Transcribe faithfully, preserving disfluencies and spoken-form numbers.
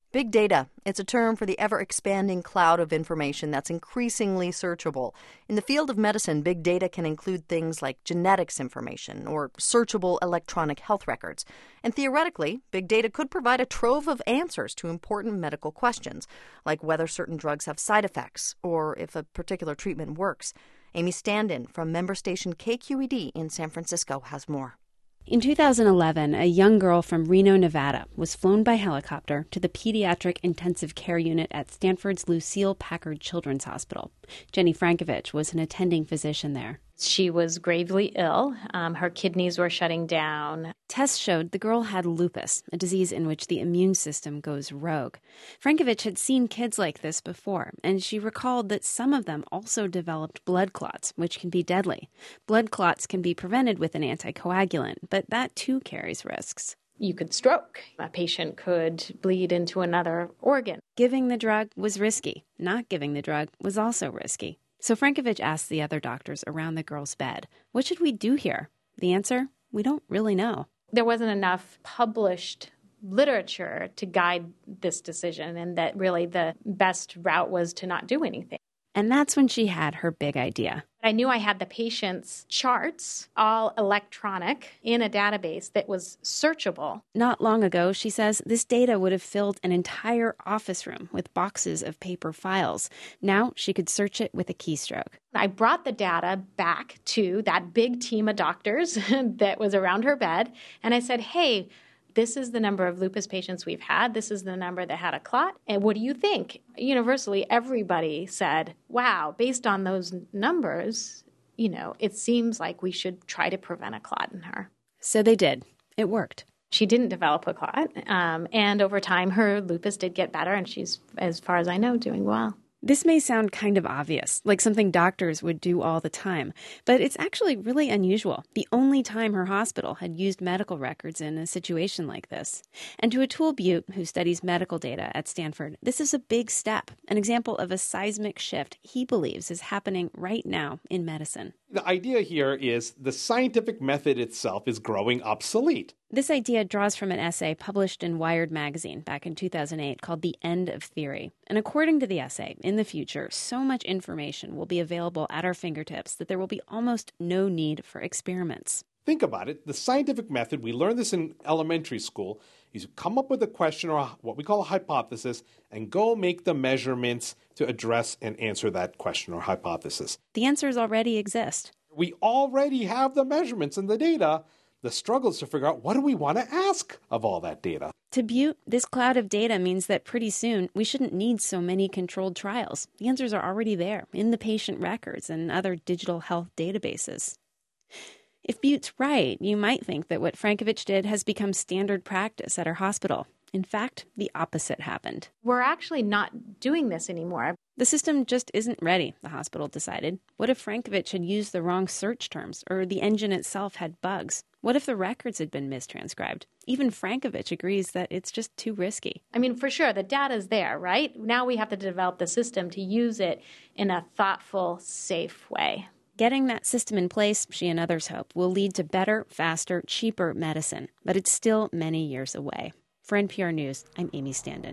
Big data. It's a term for the ever-expanding cloud of information that's increasingly searchable. In the field of medicine, big data can include things like genetics information or searchable electronic health records. And theoretically, big data could provide a trove of answers to important medical questions, like whether certain drugs have side effects or if a particular treatment works. Amy Standen from member station K Q E D in San Francisco has more. In two thousand eleven, a young girl from Reno, Nevada, was flown by helicopter to the Pediatric Intensive Care Unit at Stanford's Lucile Packard Children's Hospital. Jenny Frankovich was an attending physician there. She was gravely ill. Um, her kidneys were shutting down. Tests showed the girl had lupus, a disease in which the immune system goes rogue. Frankovich had seen kids like this before, and she recalled that some of them also developed blood clots, which can be deadly. Blood clots can be prevented with an anticoagulant, but that too carries risks. You could stroke. A patient could bleed into another organ. Giving the drug was risky. Not giving the drug was also risky. So Frankovich asked the other doctors around the girl's bed, what should we do here? The answer? We don't really know. There wasn't enough published literature to guide this decision, and that really the best route was to not do anything. And that's when she had her big idea. I knew I had the patient's charts, all electronic, in a database that was searchable. Not long ago, she says, this data would have filled an entire office room with boxes of paper files. Now she could search it with a keystroke. I brought the data back to that big team of doctors that was around her bed, and I said, hey, this is the number of lupus patients we've had. This is the number that had a clot. And what do you think? Universally, everybody said, wow, based on those numbers, you know, it seems like we should try to prevent a clot in her. So they did. It worked. She didn't develop a clot. Um, and over time, her lupus did get better, and she's, as far as I know, doing well. This may sound kind of obvious, like something doctors would do all the time, but it's actually really unusual. The only time her hospital had used medical records in a situation like this. And to Atul Butte, who studies medical data at Stanford, this is a big step, an example of a seismic shift he believes is happening right now in medicine. The idea here is the scientific method itself is growing obsolete. This idea draws from an essay published in Wired magazine back in two thousand eight called The End of Theory. And according to the essay, in the future, so much information will be available at our fingertips that there will be almost no need for experiments. Think about it. The scientific method, we learned this in elementary school, is you come up with a question or what we call a hypothesis and go make the measurements to address and answer that question or hypothesis. The answers already exist. We already have the measurements and the data. The struggle is to figure out what do we want to ask of all that data. To Butte, this cloud of data means that pretty soon we shouldn't need so many controlled trials. The answers are already there in the patient records and other digital health databases. If Butte's right, you might think that what Frankovich did has become standard practice at her hospital. In fact, the opposite happened. We're actually not doing this anymore. The system just isn't ready, the hospital decided. What if Frankovich had used the wrong search terms, or the engine itself had bugs? What if the records had been mistranscribed? Even Frankovich agrees that it's just too risky. I mean, for sure, the data's there, right? Now we have to develop the system to use it in a thoughtful, safe way. Getting that system in place, she and others hope, will lead to better, faster, cheaper medicine. But it's still many years away. For N P R News, I'm Amy Standen.